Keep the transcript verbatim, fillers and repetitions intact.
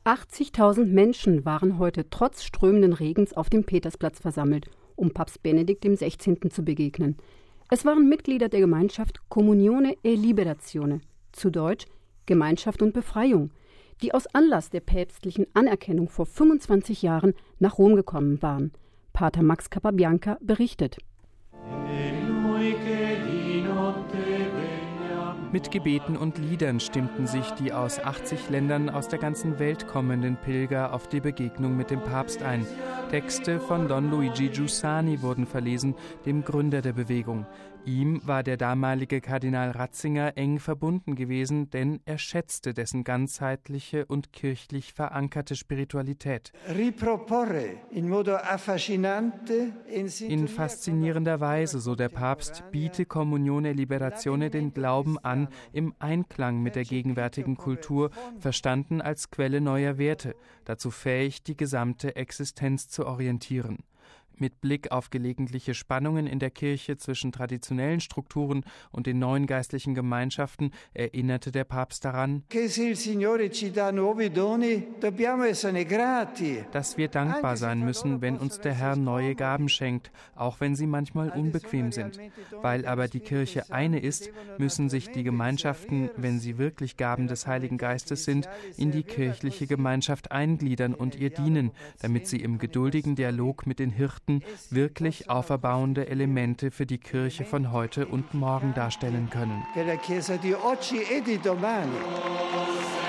achtzigtausend Menschen waren heute trotz strömenden Regens auf dem Petersplatz versammelt, um Papst Benedikt dem Sechzehnten zu begegnen. Es waren Mitglieder der Gemeinschaft Comunione e Liberazione, zu Deutsch Gemeinschaft und Befreiung, die aus Anlass der päpstlichen Anerkennung vor fünfundzwanzig Jahren nach Rom gekommen waren. Pater Max Capabianca berichtet. Mit Gebeten und Liedern stimmten sich die aus achtzig Ländern aus der ganzen Welt kommenden Pilger auf die Begegnung mit dem Papst ein. Texte von Don Luigi Giussani wurden verlesen, dem Gründer der Bewegung. Ihm war der damalige Kardinal Ratzinger eng verbunden gewesen, denn er schätzte dessen ganzheitliche und kirchlich verankerte Spiritualität. In faszinierender Weise, so der Papst, biete Comunione e Liberazione den Glauben an, im Einklang mit der gegenwärtigen Kultur, verstanden als Quelle neuer Werte, dazu fähig, die gesamte Existenz zu orientieren. Mit Blick auf gelegentliche Spannungen in der Kirche zwischen traditionellen Strukturen und den neuen geistlichen Gemeinschaften erinnerte der Papst daran, dass wir dankbar sein müssen, wenn uns der Herr neue Gaben schenkt, auch wenn sie manchmal unbequem sind. Weil aber die Kirche eine ist, müssen sich die Gemeinschaften, wenn sie wirklich Gaben des Heiligen Geistes sind, in die kirchliche Gemeinschaft eingliedern und ihr dienen, damit sie im geduldigen Dialog mit den Hirten wirklich auferbauende Elemente für die Kirche von heute und morgen darstellen können. Per la Chiesa di oggi e di domani.